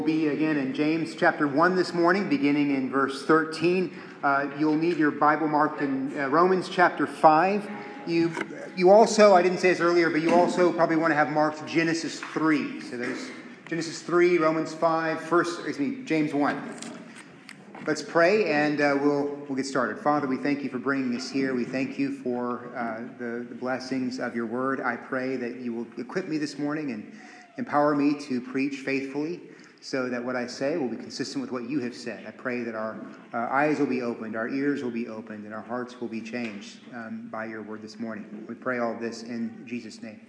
Be again in James chapter 1 this morning, beginning in verse 13. You'll need your Bible marked in Romans chapter 5. You also, I didn't say this earlier, but you also probably want to have marked Genesis 3. So there's Genesis 3, Romans 5, James 1. Let's pray and we'll get started. Father, we thank you for bringing us here. We thank you for the blessings of your word. I pray that you will equip me this morning and empower me to preach faithfully, so that what I say will be consistent with what you have said. I pray that our eyes will be opened, our ears will be opened, and our hearts will be changed by your word this morning. We pray all this in Jesus' name.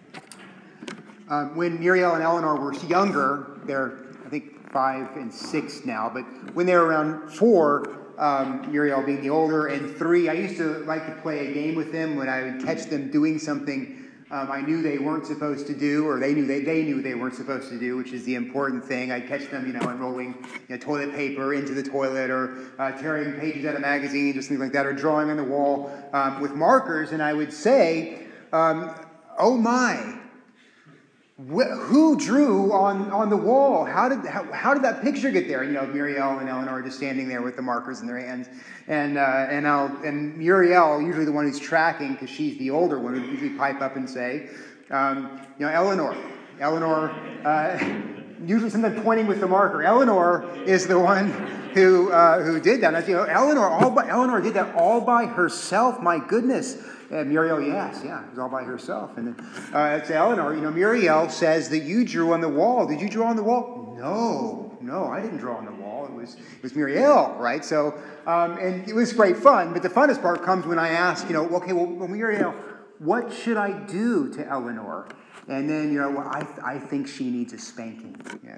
When Muriel and Eleanor were younger, they're, I think, 5 and 6 now, but when they were around 4, Muriel being the older, and 3, I used to like to play a game with them when I would catch them doing something I knew they weren't supposed to do, or they knew they weren't supposed to do, which is the important thing. I'd catch them, unrolling toilet paper into the toilet, or tearing pages out of magazines, or something like that, or drawing on the wall with markers, and I would say, "Oh my, who drew on the wall? How did that picture get there?" Muriel and Eleanor are just standing there with the markers in their hands, and Muriel, usually the one who's tracking, because she's the older one, would usually pipe up and say, Eleanor, usually sometimes pointing with the marker. Eleanor is the one who did that. And Eleanor did that all by herself. My goodness. Muriel, yes, it was all by herself. And then it's Eleanor. Muriel says that you drew on the wall. Did you draw on the wall? No, I didn't draw on the wall. It was Muriel, right? So, and it was great fun. But the funnest part comes when I ask, Muriel, what should I do to Eleanor? And then, I think she needs a spanking.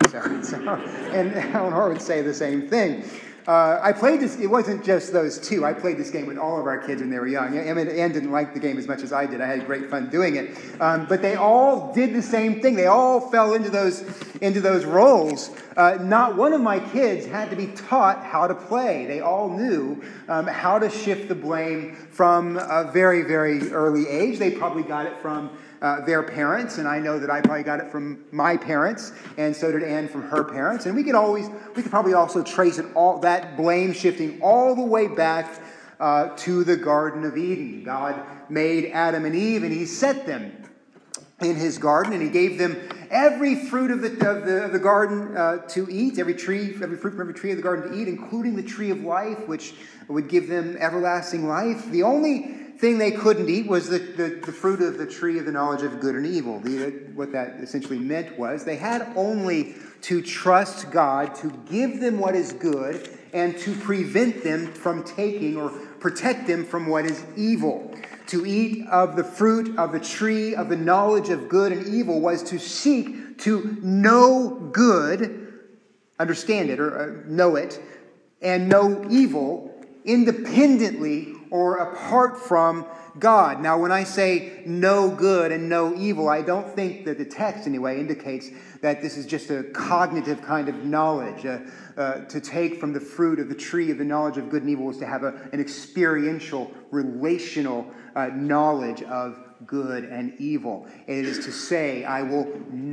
And Eleanor would say the same thing. I played this, it wasn't just those two. I played this game with all of our kids when they were young. Ann didn't like the game as much as I did. I had great fun doing it. But they all did the same thing. They all fell into those roles. Not one of my kids had to be taught how to play. They all knew how to shift the blame from a very, very early age. They probably got it from their parents, and I know that I probably got it from my parents, and so did Anne from her parents. And we could probably also trace all that blame shifting all the way back to the Garden of Eden. God made Adam and Eve, and He set them in His garden, and He gave them every fruit of the garden to eat, every fruit from every tree of the garden to eat, including the tree of life, which would give them everlasting life. The only thing they couldn't eat was the fruit of the tree of the knowledge of good and evil. What that essentially meant was they had only to trust God to give them what is good and to prevent them from taking or protect them from what is evil. To eat of the fruit of the tree of the knowledge of good and evil was to seek to know good, understand it or know it, and know evil independently or apart from God. Now, when I say know good and know evil, I don't think that the text, anyway, indicates that this is just a cognitive kind of knowledge. To take from the fruit of the tree of the knowledge of good and evil is to have an experiential, relational knowledge of good and evil. It is to say, I will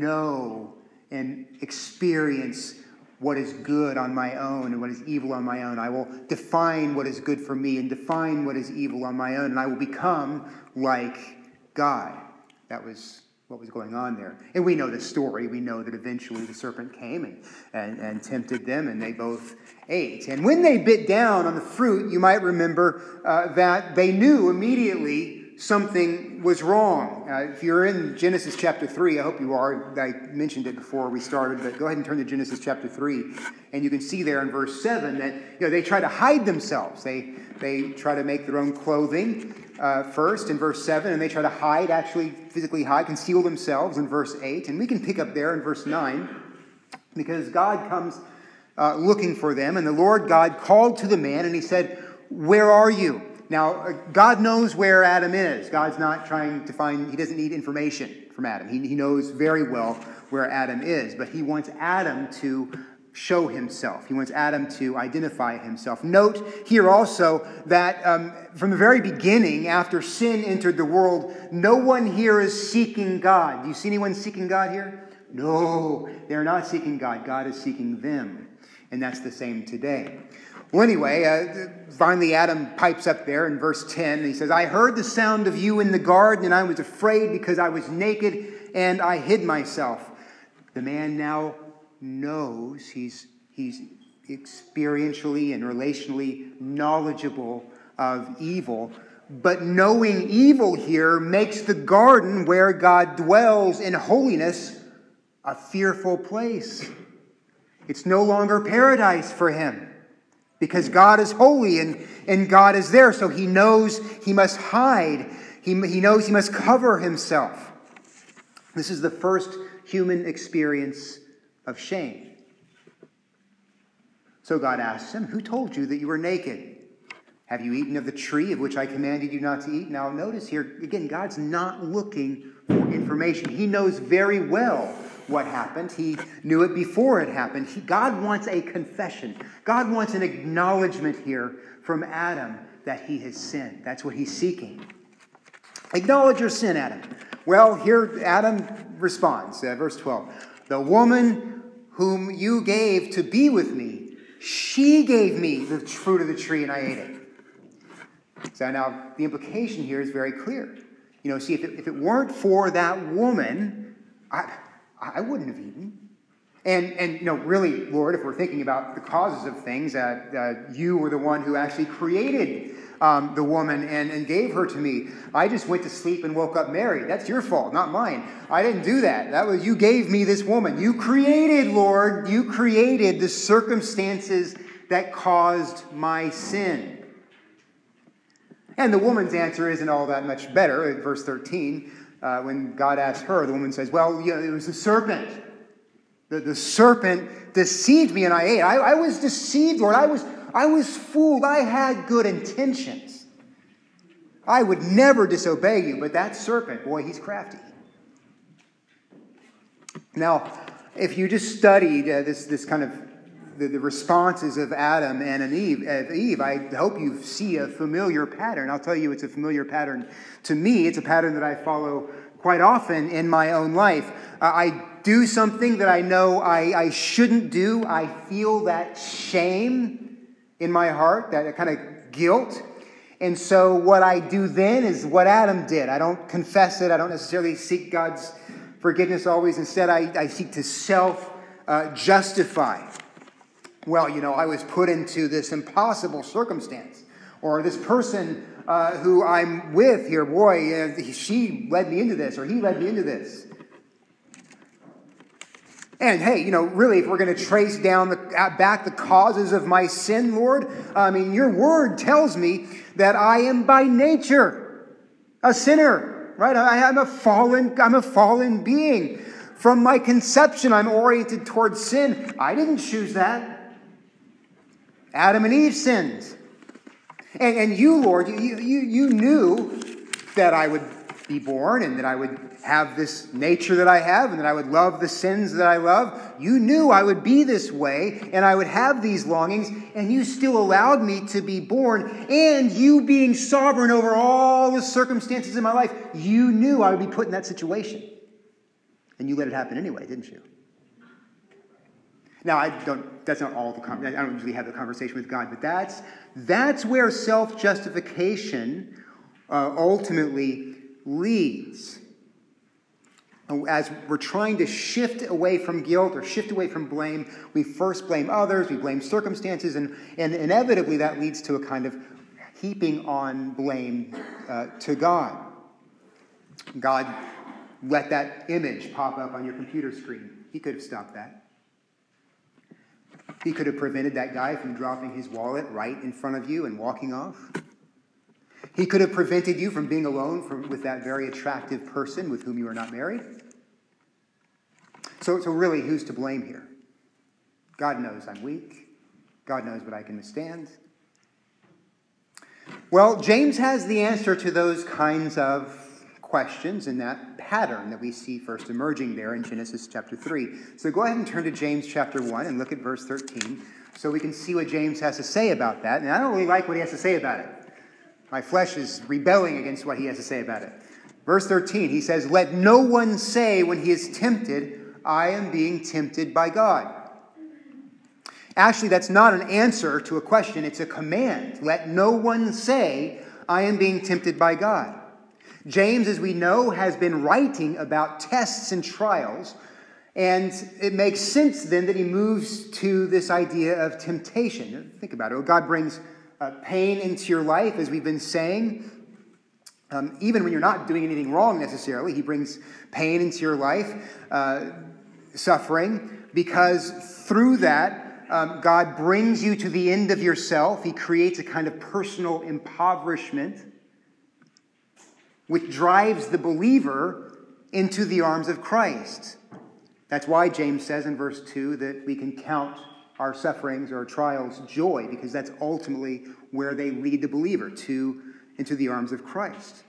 know and experience what is good on my own and what is evil on my own. I will define what is good for me and define what is evil on my own, and I will become like God. That was what was going on there. And we know the story. We know that eventually the serpent came and tempted them, and they both ate. And when they bit down on the fruit, you might remember that they knew immediately something was wrong. If you're in Genesis chapter 3, I hope you are. I mentioned it before we started, but go ahead and turn to Genesis chapter 3. And you can see there in verse 7 that they try to hide themselves. They try to make their own clothing first in verse 7, and they try to hide, actually physically hide, conceal themselves in verse 8. And we can pick up there in verse 9, because God comes looking for them. And the Lord God called to the man, and He said, "Where are you?" Now, God knows where Adam is. God's not trying to He doesn't need information from Adam. He knows very well where Adam is, but He wants Adam to show himself. He wants Adam to identify himself. Note here also that from the very beginning, after sin entered the world, no one here is seeking God. Do you see anyone seeking God here? No, they're not seeking God. God is seeking them. And that's the same today. Well, anyway, finally Adam pipes up there in verse 10. He says, I heard the sound of you in the garden, and I was afraid because I was naked, and I hid myself. The man now knows he's experientially and relationally knowledgeable of evil. But knowing evil here makes the garden where God dwells in holiness a fearful place. It's no longer paradise for him because God is holy and God is there. So he knows he must hide. He knows he must cover himself. This is the first human experience of shame. So God asks him, who told you that you were naked? Have you eaten of the tree of which I commanded you not to eat? Now notice here, again, God's not looking for information. He knows very well what happened. He knew it before it happened. God wants a confession. God wants an acknowledgement here from Adam that he has sinned. That's what he's seeking. Acknowledge your sin, Adam. Well, here Adam responds, verse 12. The woman whom you gave to be with me, she gave me the fruit of the tree and I ate it. So now the implication here is very clear. You know, see, if it weren't for that woman, I wouldn't have eaten. And you know, really, Lord, if we're thinking about the causes of things, you were the one who actually created the woman and gave her to me. I just went to sleep and woke up married. That's your fault, not mine. I didn't do that. That was you gave me this woman. You created, Lord, you created the circumstances that caused my sin. And the woman's answer isn't all that much better. In verse 13, when God asks her, the woman says, well, you know, it was the serpent. The serpent deceived me and I ate. I was deceived, Lord. I was fooled. I had good intentions. I would never disobey you, but that serpent, boy, he's crafty. Now, if you just studied this kind of the responses of Adam and Eve, I hope you see a familiar pattern. I'll tell you it's a familiar pattern to me. It's a pattern that I follow quite often in my own life. I do something that I know I shouldn't do. I feel that shame in my heart, that kind of guilt. And so what I do then is what Adam did. I don't confess it. I don't necessarily seek God's forgiveness always. Instead, I seek to self-justify. Well, you know, I was put into this impossible circumstance. Or this person who I'm with here, boy, she led me into this, or he led me into this. And hey, you know, really, if we're going to trace down back the causes of my sin, Lord, I mean, your word tells me that I am by nature a sinner, right? I'm a fallen being. From my conception, I'm oriented towards sin. I didn't choose that. Adam and Eve sinned. And you, Lord, you knew that I would be born and that I would have this nature that I have and that I would love the sins that I love. You knew I would be this way and I would have these longings, and you still allowed me to be born. And you being sovereign over all the circumstances in my life, you knew I would be put in that situation. And you let it happen anyway, didn't you? Now, that's not all I don't usually have the conversation with God, but that's where self-justification ultimately leads. As we're trying to shift away from guilt or shift away from blame, we first blame others, we blame circumstances, and inevitably that leads to a kind of heaping on blame to God. God let that image pop up on your computer screen. He could have stopped that. He could have prevented that guy from dropping his wallet right in front of you and walking off. He could have prevented you from being alone with that very attractive person with whom you are not married. So really, who's to blame here? God knows I'm weak. God knows what I can withstand. Well, James has the answer to those kinds of questions in that pattern that we see first emerging there in Genesis chapter 3. So go ahead and turn to James chapter 1 and look at verse 13 so we can see what James has to say about that. And I don't really like what he has to say about it. My flesh is rebelling against what he has to say about it. Verse 13, he says, "Let no one say when he is tempted, I am being tempted by God. Actually, that's not an answer to a question. It's a command. Let no one say, I am being tempted by God. James, as we know, has been writing about tests and trials, and it makes sense then that he moves to this idea of temptation. Think about it. God brings pain into your life, as we've been saying. Even when you're not doing anything wrong necessarily, he brings pain into your life, suffering, because through that, God brings you to the end of yourself. He creates a kind of personal impoverishment, which drives the believer into the arms of Christ. That's why James says in verse 2 that we can count our sufferings or trials joy, because that's ultimately where they lead the believer into the arms of Christ.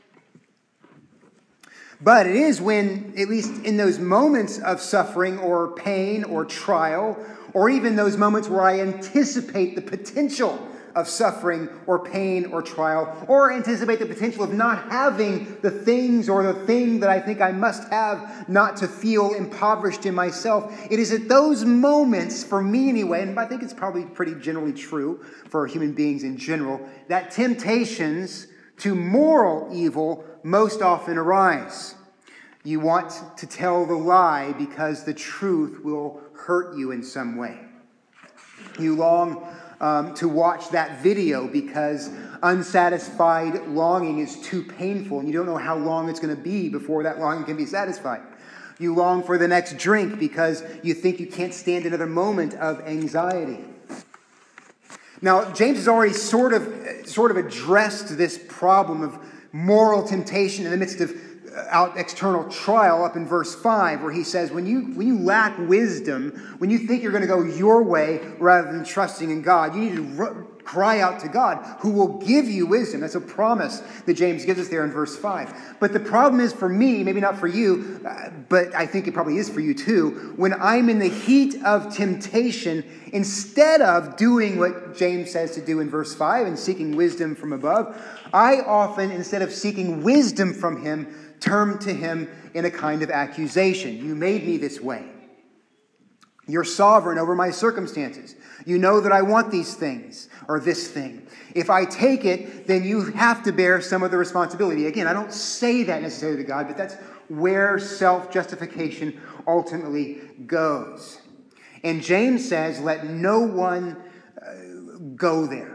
But it is when, at least in those moments of suffering or pain or trial, or even those moments where I anticipate the potential of suffering or pain or trial, or anticipate the potential of not having the things or the thing that I think I must have not to feel impoverished in myself. It is at those moments, for me anyway, and I think it's probably pretty generally true for human beings in general, that temptations to moral evil most often arise. You want to tell the lie because the truth will hurt you in some way. You long to watch that video because unsatisfied longing is too painful and you don't know how long it's going to be before that longing can be satisfied. You long for the next drink because you think you can't stand another moment of anxiety. Now, James has already sort of addressed this problem of moral temptation in the midst of external trial up in verse 5, where he says, when you lack wisdom, when you think you're going to go your way rather than trusting in God, you need to cry out to God, who will give you wisdom. That's a promise that James gives us there in verse 5. But the problem is for me, maybe not for you, but I think it probably is for you too, when I'm in the heat of temptation, instead of doing what James says to do in verse 5 and seeking wisdom from above, I often, instead of seeking wisdom from him, turn to him in a kind of accusation. You made me this way. You're sovereign over my circumstances. You know that I want these things or this thing. If I take it, then you have to bear some of the responsibility. Again, I don't say that necessarily to God, but that's where self-justification ultimately goes. And James says, let no one go there.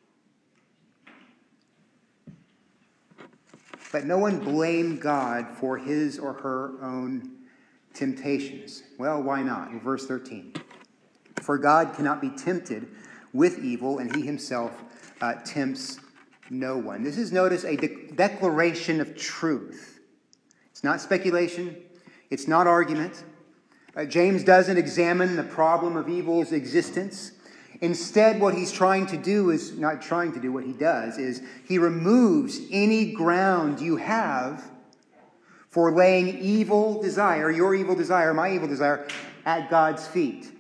Let no one blame God for his or her own temptations. Well, why not? In verse 13. For God cannot be tempted with evil, and he himself tempts no one. This is, notice, a declaration of truth. It's not speculation. It's not argument. James doesn't examine the problem of evil's existence. Instead, what he's trying to do is, not trying to do, what he does is he removes any ground you have for laying evil desire, your evil desire, my evil desire, at God's feet.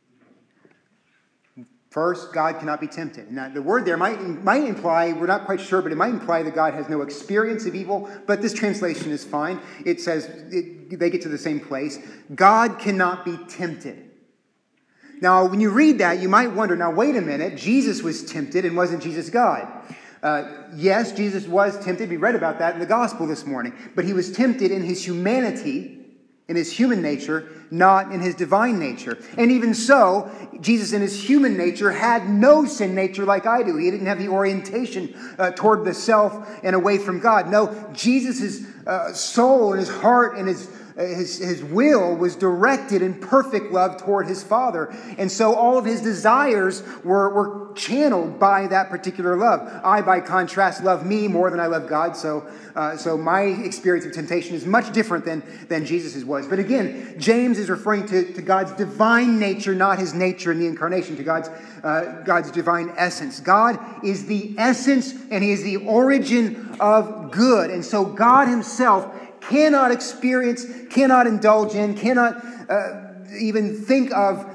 First, God cannot be tempted. Now, the word there might imply, we're not quite sure, but it might imply that God has no experience of evil, but this translation is fine. It says, they get to the same place. God cannot be tempted. Now, when you read that, you might wonder, now, wait a minute, Jesus was tempted, and wasn't Jesus God? Yes, Jesus was tempted. We read about that in the gospel this morning. But he was tempted in his humanity, in his human nature, not in his divine nature. And even so, Jesus in his human nature had no sin nature like I do. He didn't have the orientation toward the self and away from God. No, Jesus' soul and his heart and his will was directed in perfect love toward his Father. And so all of his desires were channeled by that particular love. I, by contrast, love me more than I love God. So my experience of temptation is much different than Jesus's was. But again, James is referring to God's divine nature, not his nature in the incarnation, to God's divine essence. God is the essence and he is the origin of good. And so God himself cannot experience, cannot indulge in, cannot even think of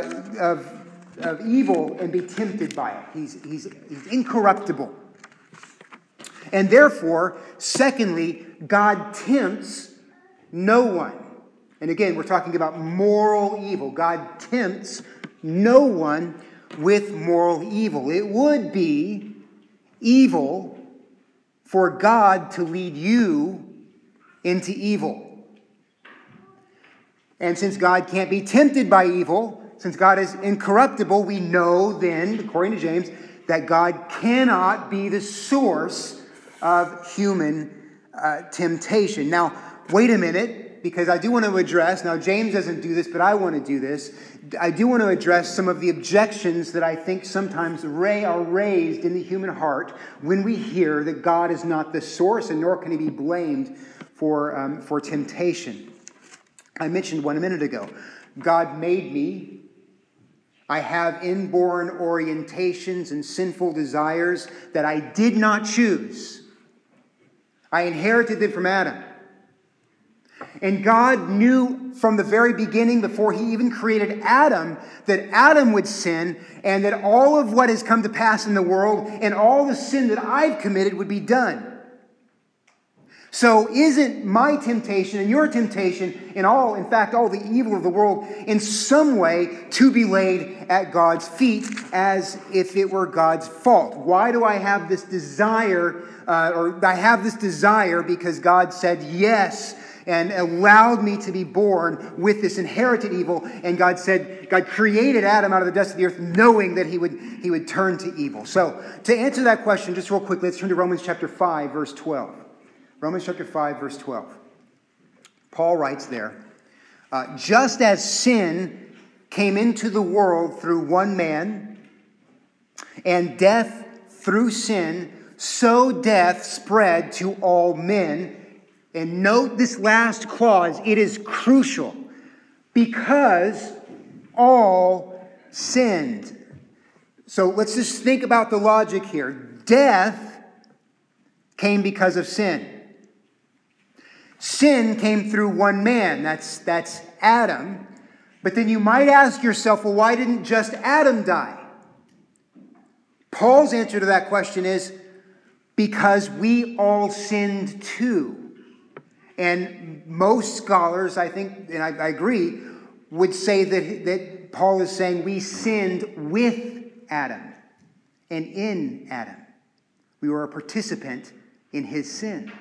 evil and be tempted by it. He's incorruptible. And therefore, secondly, God tempts no one. And again, we're talking about moral evil. God tempts no one with moral evil. It would be evil for God to lead you into evil. And since God can't be tempted by evil, since God is incorruptible, we know then, according to James, that God cannot be the source of human temptation. Now, wait a minute, because I do want to address, now James doesn't do this, but I want to do this. I do want to address some of the objections that I think sometimes are raised in the human heart when we hear that God is not the source and nor can he be blamed for temptation. I mentioned one a minute ago. God made me. I have inborn orientations and sinful desires that I did not choose. I inherited them from Adam. And God knew from the very beginning, before he even created Adam, that Adam would sin and that all of what has come to pass in the world and all the sin that I've committed would be done. So isn't my temptation and your temptation and in fact, all the evil of the world in some way to be laid at God's feet as if it were God's fault? Why do I have this desire, I have this desire because God said yes and allowed me to be born with this inherited evil. And God created Adam out of the dust of the earth knowing that he would turn to evil. So to answer that question, just real quick, let's turn to Romans chapter 5, verse 12. Romans chapter 5, verse 12. Paul writes there, just as sin came into the world through one man, and death through sin, so death spread to all men. And note this last clause, it is crucial, because all sinned. So let's just think about the logic here. Death came because of sin. Sin came through one man, that's Adam. But then you might ask yourself, well, why didn't just Adam die? Paul's answer to that question is, because we all sinned too. And most scholars, I think, and I agree, would say that Paul is saying we sinned with Adam and in Adam. We were a participant in his sin.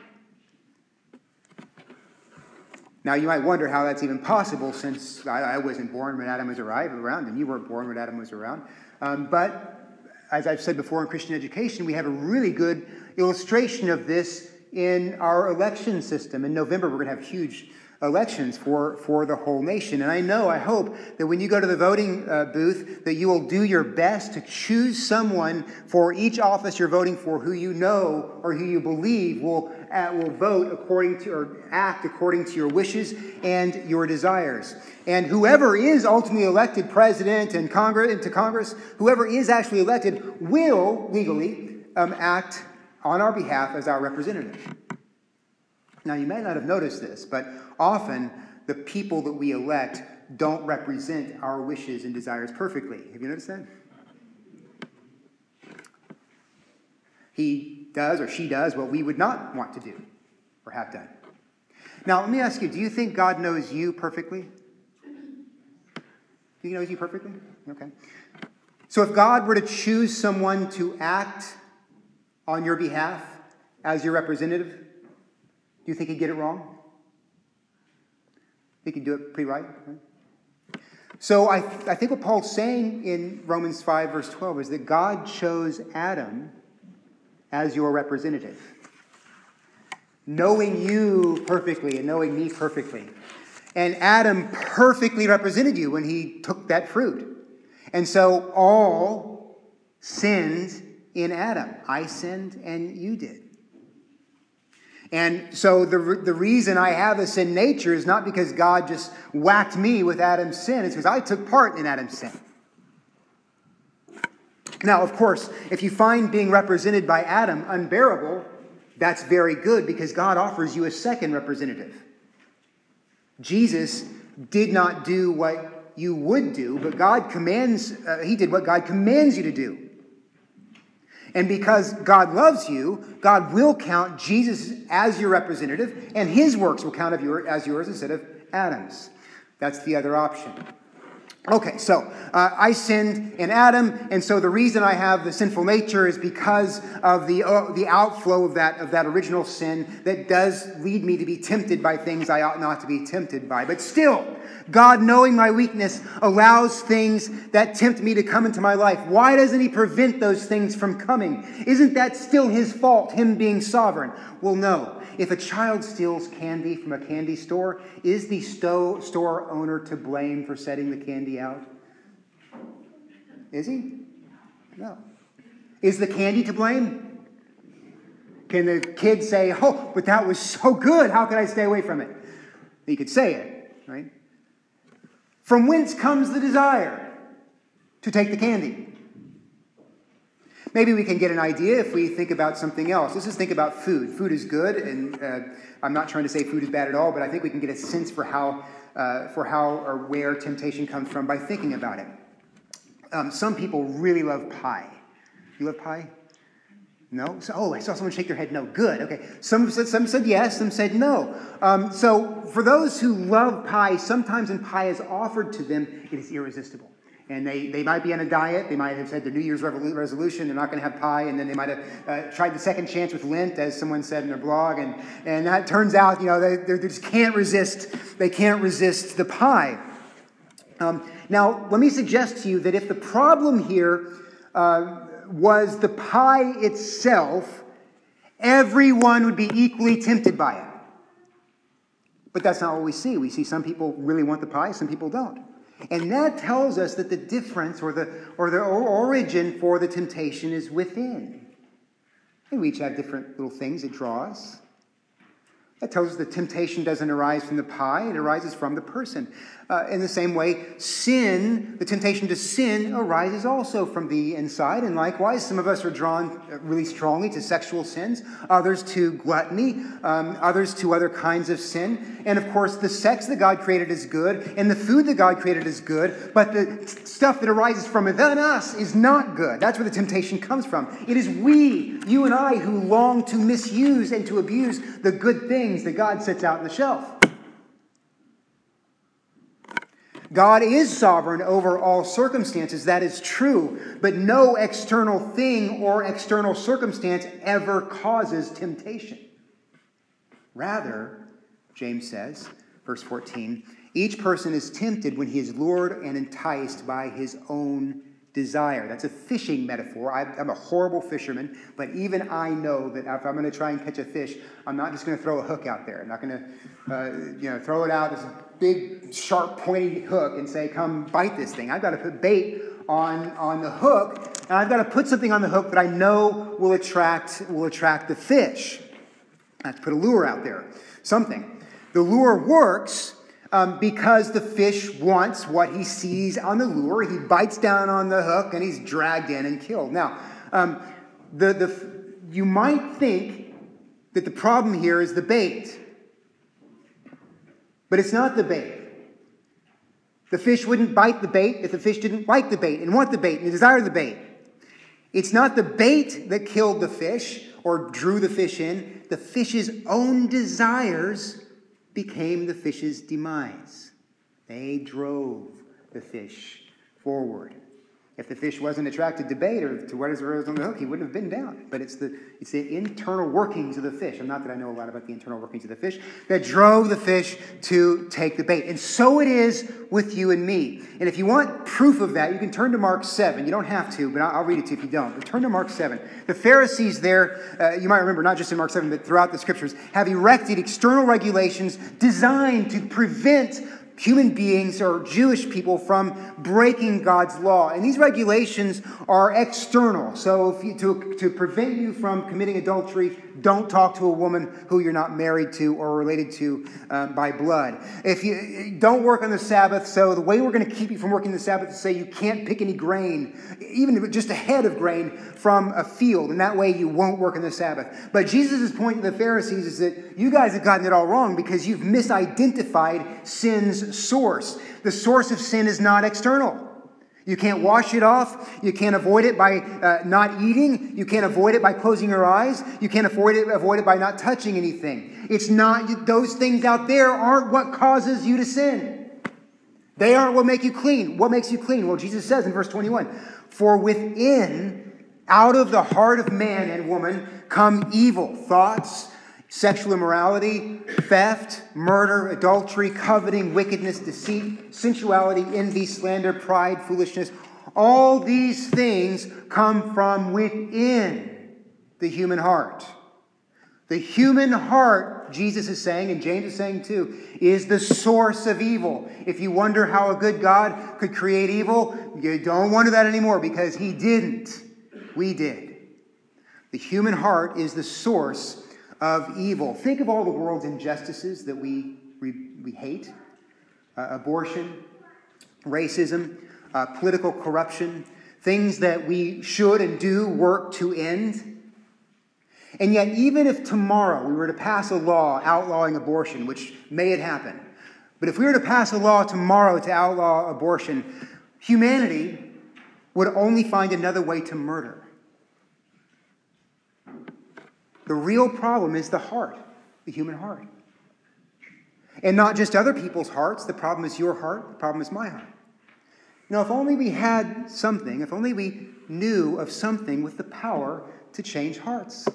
Now, you might wonder how that's even possible, since I wasn't born when Adam was around, and you weren't born when Adam was around. But as I've said before in Christian education, we have a really good illustration of this in our election system. In November, we're going to have huge elections for the whole nation. And I hope that when you go to the voting booth, that you will do your best to choose someone for each office you're voting for who you know or who you believe will vote according to or act according to your wishes and your desires. And whoever is ultimately elected president and Congress, whoever is actually elected will legally act on our behalf as our representative. Now, you may not have noticed this, but often the people that we elect don't represent our wishes and desires perfectly. Have you noticed that? He does or she does what we would not want to do or have done. Now, let me ask you, do you think God knows you perfectly? Do he know you perfectly? Okay. So if God were to choose someone to act on your behalf as your representative, do you think he'd get it wrong? Think he'd do it pretty right? So I think what Paul's saying in Romans 5, verse 12 is that God chose Adam as your representative, knowing you perfectly and knowing me perfectly. And Adam perfectly represented you when he took that fruit. And so all sinned in Adam. I sinned and you did. And so the reason I have a sin nature is not because God just whacked me with Adam's sin. It's because I took part in Adam's sin. Now, of course, if you find being represented by Adam unbearable, that's very good, because God offers you a second representative. Jesus did not do what you would do, but he did what God commands you to do. And because God loves you, God will count Jesus as your representative, and his works will count as yours instead of Adam's. That's the other option. Okay, so I sinned in Adam, and so the reason I have the sinful nature is because of the outflow of that original sin that does lead me to be tempted by things I ought not to be tempted by. But still, God, knowing my weakness, allows things that tempt me to come into my life. Why doesn't He prevent those things from coming? Isn't that still His fault, Him being sovereign? Well, no. If a child steals candy from a candy store, is the store owner to blame for setting the candy out? Is he? No. Is the candy to blame? Can the kid say, "Oh, but that was so good, how could I stay away from it?" He could say it, right? From whence comes the desire to take the candy? Maybe we can get an idea if we think about something else. Let's just think about food. Food is good, and I'm not trying to say food is bad at all, but I think we can get a sense for how or where temptation comes from by thinking about it. Some people really love pie. You love pie? No? I saw someone shake their head no. Good. Okay. Some said yes, some said no. So for those who love pie, sometimes when pie is offered to them, it is irresistible. And they might be on a diet. They might have said their New Year's resolution, they're not going to have pie. And then they might have tried the second chance with Lent, as someone said in their blog. And that turns out, they just can't resist. They can't resist the pie. Now, let me suggest to you that if the problem here was the pie itself, everyone would be equally tempted by it. But that's not what we see. We see some people really want the pie, some people don't. And that tells us that the difference or the origin for the temptation is within. And we each have different little things that draw us. That tells us the temptation doesn't arise from the pie, it arises from the person. In the same way, sin, the temptation to sin, arises also from the inside. And likewise, some of us are drawn really strongly to sexual sins, others to gluttony, others to other kinds of sin. And of course, the sex that God created is good, and the food that God created is good, but the stuff that arises from within us is not good. That's where the temptation comes from. It is we, you and I, who long to misuse and to abuse the good things that God sets out on the shelf. God is sovereign over all circumstances, that is true, but no external thing or external circumstance ever causes temptation. Rather, James says, verse 14, each person is tempted when he is lured and enticed by his own desire. That's a fishing metaphor. I'm a horrible fisherman, but even I know that if I'm going to try and catch a fish, I'm not just going to throw a hook out there. I'm not going to throw it out as a big, sharp, pointy hook and say, "Come bite this thing." I've got to put bait on the hook, and I've got to put something on the hook that I know will attract the fish. I have to put a lure out there, something. The lure works because the fish wants what he sees on the lure. He bites down on the hook, and he's dragged in and killed. Now, you might think that the problem here is the bait. But it's not the bait. The fish wouldn't bite the bait if the fish didn't like the bait and want the bait and desire the bait. It's not the bait that killed the fish or drew the fish in. The fish's own desires became the fish's demise. They drove the fish forward. If the fish wasn't attracted to bait or to whatever was on the hook, he wouldn't have been down. But it's the internal workings of the fish, and not that I know a lot about the internal workings of the fish, that drove the fish to take the bait. And so it is with you and me. And if you want proof of that, you can turn to Mark 7. You don't have to, but I'll read it to you if you don't. But turn to Mark 7. The Pharisees there, you might remember, not just in Mark 7, but throughout the Scriptures, have erected external regulations designed to prevent human beings or Jewish people from breaking God's law. And these regulations are external. So to prevent you from committing adultery, don't talk to a woman who you're not married to or related to by blood. If you don't work on the Sabbath, so the way we're going to keep you from working the Sabbath is say you can't pick any grain, even just a head of grain from a field, and that way you won't work on the Sabbath. But Jesus' point to the Pharisees is that you guys have gotten it all wrong because you've misidentified sin's source. The source of sin is not external. You can't wash it off. You can't avoid it by not eating. You can't avoid it by closing your eyes. You can't avoid it by not touching anything. It's not, those things out there aren't what causes you to sin. They aren't what make you clean. What makes you clean? Well, Jesus says in verse 21, for within, out of the heart of man and woman, come evil thoughts, sexual immorality, theft, murder, adultery, coveting, wickedness, deceit, sensuality, envy, slander, pride, foolishness. All these things come from within the human heart. The human heart, Jesus is saying, and James is saying too, is the source of evil. If you wonder how a good God could create evil, you don't wonder that anymore because he didn't. We did. The human heart is the source of evil. Think of all the world's injustices that we hate. Abortion, racism, political corruption, things that we should and do work to end. And yet, even if tomorrow we were to pass a law outlawing abortion, which may happen, but if we were to pass a law tomorrow to outlaw abortion, humanity would only find another way to murder. The real problem is the heart, the human heart. And not just other people's hearts. The problem is your heart. The problem is my heart. If only we had something, if only we knew of something with the power to change hearts.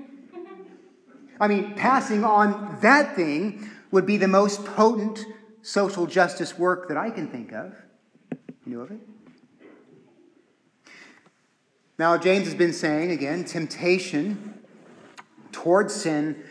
Passing on that thing would be the most potent social justice work that I can think of. You know of it? Now, James has been saying, again, temptation towards sin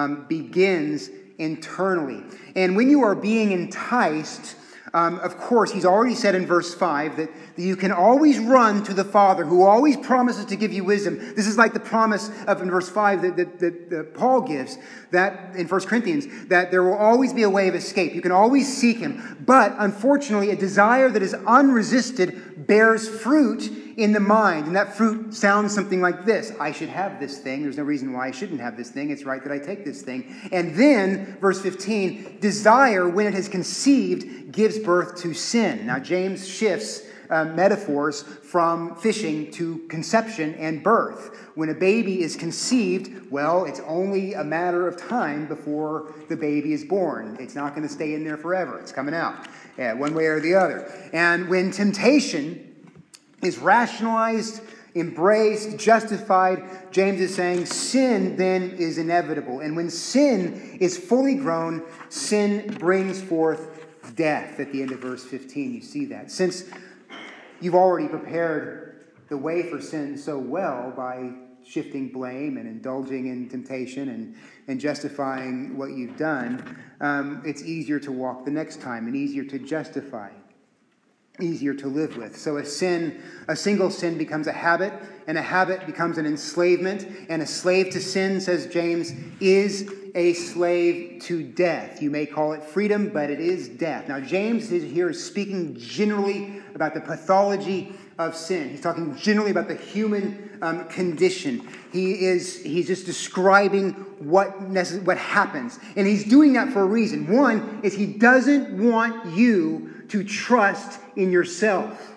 begins internally. And when you are being enticed, of course, he's already said in verse 5 that you can always run to the Father who always promises to give you wisdom. This is like the promise of in verse 5 that Paul gives that in 1 Corinthians, that there will always be a way of escape. You can always seek him. But unfortunately, a desire that is unresisted bears fruit in the mind. And that fruit sounds something like this. I should have this thing. There's no reason why I shouldn't have this thing. It's right that I take this thing. And then, verse 15, desire, when it has conceived, gives birth to sin. Now, James shifts metaphors from fishing to conception and birth. When a baby is conceived, well, it's only a matter of time before the baby is born. It's not going to stay in there forever. It's coming out, one way or the other. And when temptation is rationalized, embraced, justified, James is saying sin then is inevitable. And when sin is fully grown, sin brings forth death. At the end of verse 15, you see that. Since you've already prepared the way for sin so well by shifting blame and indulging in temptation and justifying what you've done, it's easier to walk the next time and easier to justify, easier to live with. So a single sin becomes a habit, and a habit becomes an enslavement, and a slave to sin, says James, is a slave to death. You may call it freedom, but it is death. Now, James here is speaking generally about the pathology of sin. He's talking generally about the human condition. He's just describing what happens. And he's doing that for a reason. One is he doesn't want you to trust in yourself.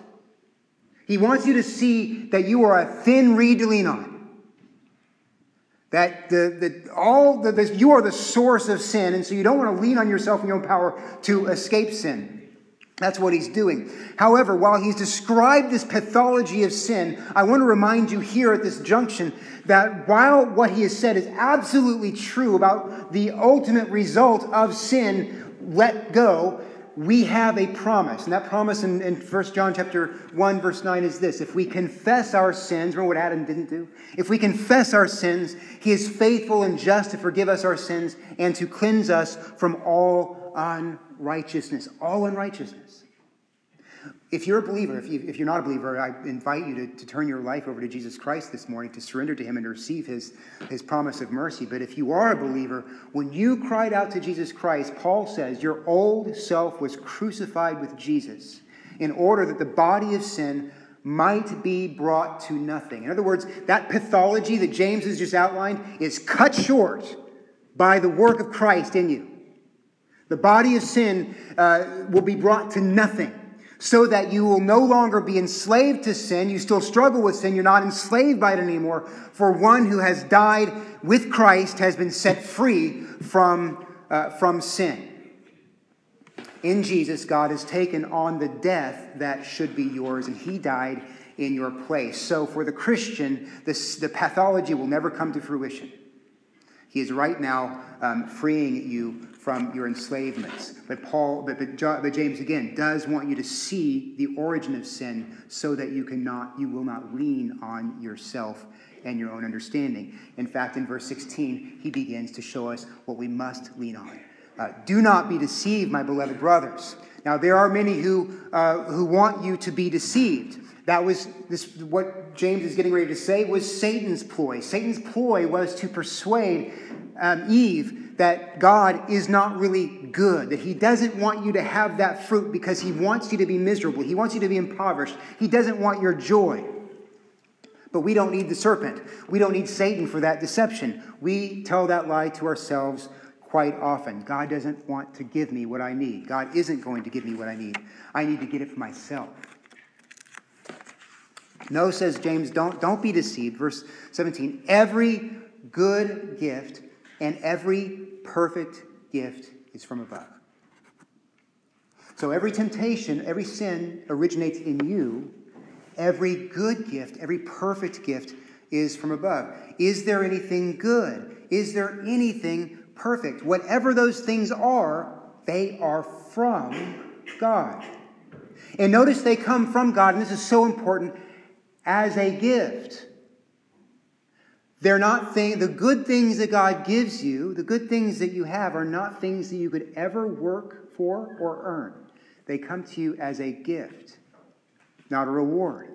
He wants you to see that you are a thin reed to lean on. That you are the source of sin, and so you don't want to lean on yourself and your own power to escape sin. That's what he's doing. However, while he's described this pathology of sin, I want to remind you here at this junction that while what he has said is absolutely true about the ultimate result of sin, let go, we have a promise. And that promise in 1 John chapter 1, verse 9 is this. If we confess our sins, remember what Adam didn't do? If we confess our sins, he is faithful and just to forgive us our sins and to cleanse us from all unrighteousness. All unrighteousness. If you're a believer, if you're not a believer, I invite you to turn your life over to Jesus Christ this morning, to surrender to him and to receive his promise of mercy. But if you are a believer, when you cried out to Jesus Christ, Paul says your old self was crucified with Jesus in order that the body of sin might be brought to nothing. In other words, that pathology that James has just outlined is cut short by the work of Christ in you. The body of sin will be brought to nothing. so that you will no longer be enslaved to sin. You still struggle with sin. You're not enslaved by it anymore. For one who has died with Christ has been set free from sin. In Jesus, God has taken on the death that should be yours, and he died in your place. So for the Christian, the pathology will never come to fruition. He is right now freeing you from your enslavements. But James again does want you to see the origin of sin, so that you will not lean on yourself and your own understanding. In fact, in verse 16, he begins to show us what we must lean on. Do not be deceived, my beloved brothers. Now, there are many who want you to be deceived. That was what James is getting ready to say was Satan's ploy. Satan's ploy was to persuade Eve that God is not really good, that he doesn't want you to have that fruit because he wants you to be miserable. He wants you to be impoverished. He doesn't want your joy. But we don't need the serpent. We don't need Satan for that deception. We tell that lie to ourselves quite often. God doesn't want to give me what I need. God isn't going to give me what I need. I need to get it for myself. No, says James, don't be deceived. Verse 17, every good gift and every perfect gift is from above. So every temptation, every sin originates in you. Every good gift, every perfect gift is from above. Is there anything good? Is there anything perfect? Whatever those things are, they are from God. And notice they come from God, and this is so important, as a gift. They're not the good things that God gives you, the good things that you have, are not things that you could ever work for or earn. They come to you as a gift, not a reward.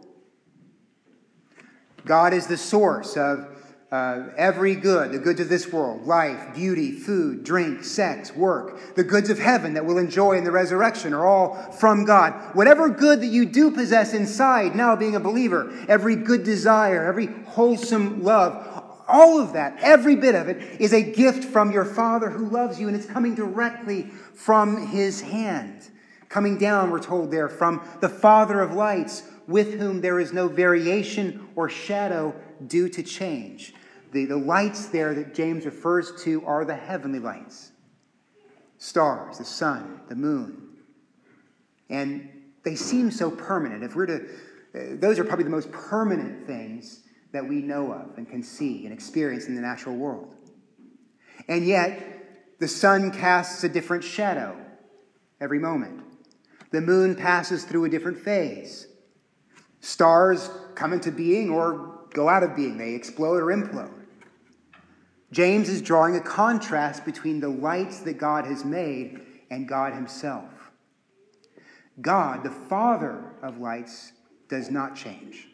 God is the source of every good, the goods of this world, life, beauty, food, drink, sex, work. The goods of heaven that we'll enjoy in the resurrection are all from God. Whatever good that you do possess inside, now being a believer, every good desire, every wholesome love, all of that, every bit of it, is a gift from your Father who loves you, and it's coming directly from his hand. Coming down, we're told there, from the Father of lights, with whom there is no variation or shadow due to change. The lights there that James refers to are the heavenly lights. Stars, the sun, the moon. And they seem so permanent. Those are probably the most permanent things that we know of and can see and experience in the natural world. And yet, the sun casts a different shadow every moment. The moon passes through a different phase. Stars come into being or go out of being. They explode or implode. James is drawing a contrast between the lights that God has made and God himself. God, the Father of lights, does not change.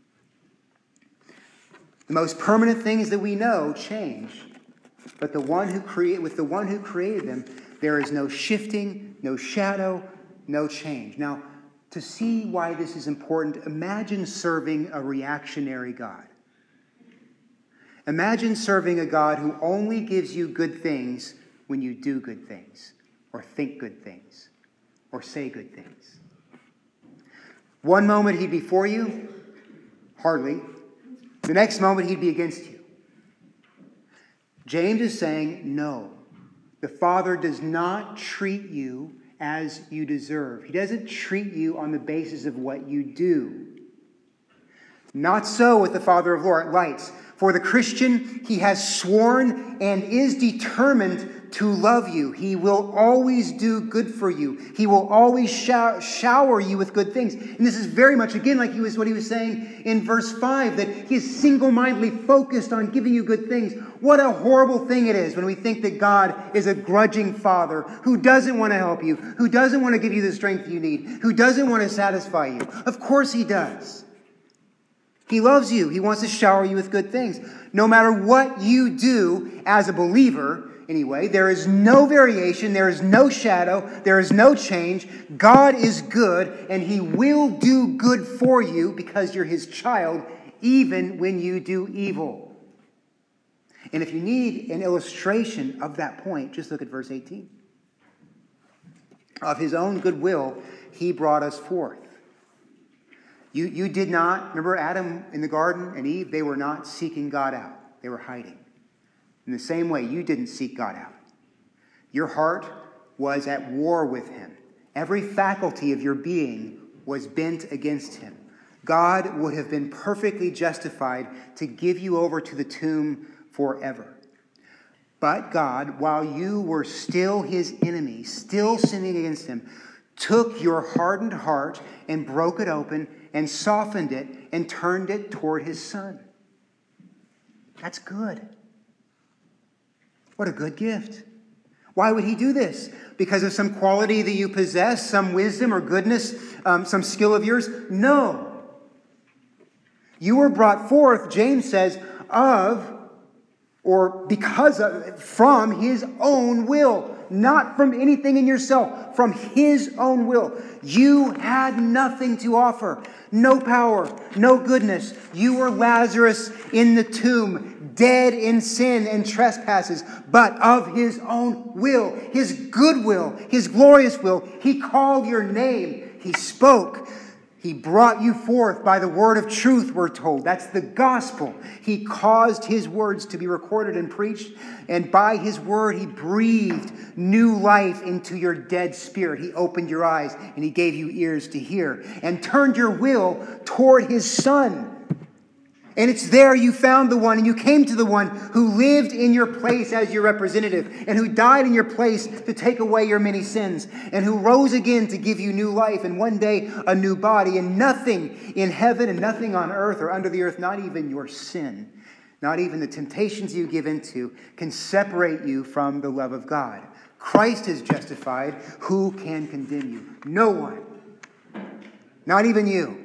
The most permanent things that we know change, but with the one who created them, there is no shifting, no shadow, no change. Now, to see why this is important, imagine serving a reactionary God. Imagine serving a God who only gives you good things when you do good things, or think good things, or say good things. One moment he'd be for you, hardly. The next moment he'd be against you. James is saying, no, the Father does not treat you as you deserve. He doesn't treat you on the basis of what you do. Not so with the Father of lights. For the Christian, he has sworn and is determined to love you. He will always do good for you. He will always shower you with good things. And this is very much, again, like what he was saying in verse 5, that he is single-mindedly focused on giving you good things. What a horrible thing it is when we think that God is a grudging Father who doesn't want to help you, who doesn't want to give you the strength you need, who doesn't want to satisfy you. Of course he does. He loves you. He wants to shower you with good things. No matter what you do as a believer, anyway, there is no variation, there is no shadow, there is no change. God is good, and he will do good for you because you're his child, even when you do evil. And if you need an illustration of that point, just look at verse 18. Of his own goodwill, he brought us forth. You did not, remember Adam in the garden and Eve, they were not seeking God out. They were hiding. In the same way, you didn't seek God out. Your heart was at war with him. Every faculty of your being was bent against him. God would have been perfectly justified to give you over to the tomb forever. But God, while you were still his enemy, still sinning against him, took your hardened heart and broke it open and softened it and turned it toward his Son. That's good. What a good gift. Why would he do this? Because of some quality that you possess, some wisdom or goodness, some skill of yours? No. You were brought forth, James says, from his own will. Not from anything in yourself, from his own will. You had nothing to offer. No power, no goodness. You were Lazarus in the tomb, dead in sin and trespasses, but of his own will, his good will, his glorious will. He called your name. He spoke. He brought you forth by the word of truth, we're told. That's the gospel. He caused his words to be recorded and preached, and by his word, he breathed new life into your dead spirit. He opened your eyes, and he gave you ears to hear, and turned your will toward his Son. And it's there you found the one, and you came to the one who lived in your place as your representative, and who died in your place to take away your many sins, and who rose again to give you new life, and one day a new body. And nothing in heaven and nothing on earth or under the earth, not even your sin, not even the temptations you give into, can separate you from the love of God. Christ is justified. Who can condemn you? No one. Not even you.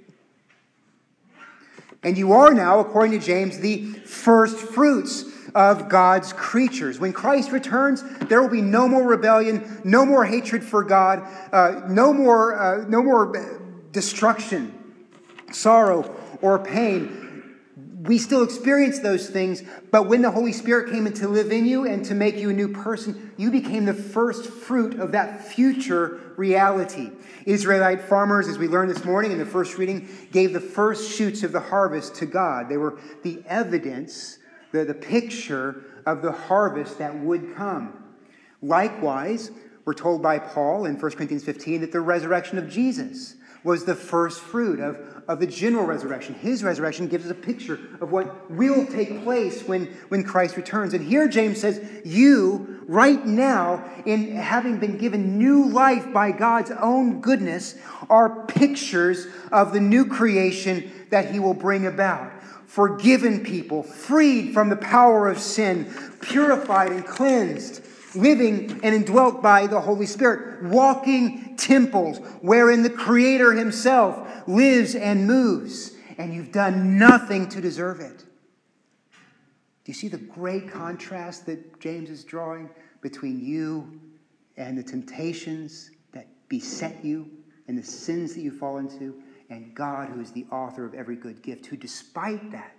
And you are now, according to James, the first fruits of God's creatures. When Christ returns, there will be no more rebellion, no more hatred for God, no more destruction, sorrow, or pain. We still experience those things, but when the Holy Spirit came in to live in you and to make you a new person, you became the first fruit of that future reality. Israelite farmers, as we learned this morning in the first reading, gave the first shoots of the harvest to God. They were the evidence, the picture of the harvest that would come. Likewise, we're told by Paul in 1 Corinthians 15 that the resurrection of Jesus was the first fruit of the general resurrection. His resurrection gives us a picture of what will take place when Christ returns. And here James says, you, right now, in having been given new life by God's own goodness, are pictures of the new creation that he will bring about. Forgiven people, freed from the power of sin, purified and cleansed, living and indwelt by the Holy Spirit, walking temples wherein the Creator himself lives and moves, and you've done nothing to deserve it. Do you see the great contrast that James is drawing between you and the temptations that beset you and the sins that you fall into, and God, who is the author of every good gift, who despite that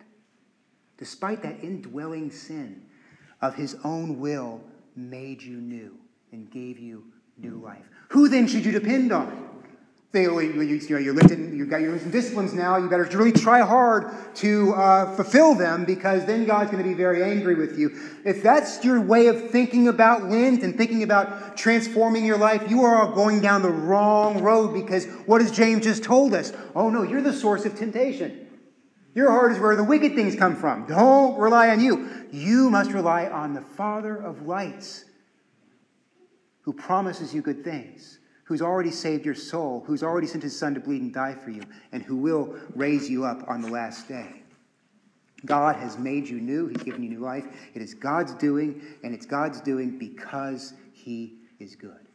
indwelling sin of his own will, made you new and gave you new life. Who then should you depend on? You've got your disciplines now. You better really try hard to fulfill them, because then God's going to be very angry with you. If that's your way of thinking about Lent and thinking about transforming your life, you are going down the wrong road, because what has James just told us? Oh no, you're the source of temptation. Your heart is where the wicked things come from. Don't rely on you. You must rely on the Father of lights, who promises you good things, who's already saved your soul, who's already sent his Son to bleed and die for you, and who will raise you up on the last day. God has made you new. He's given you new life. It is God's doing, and it's God's doing because he is good.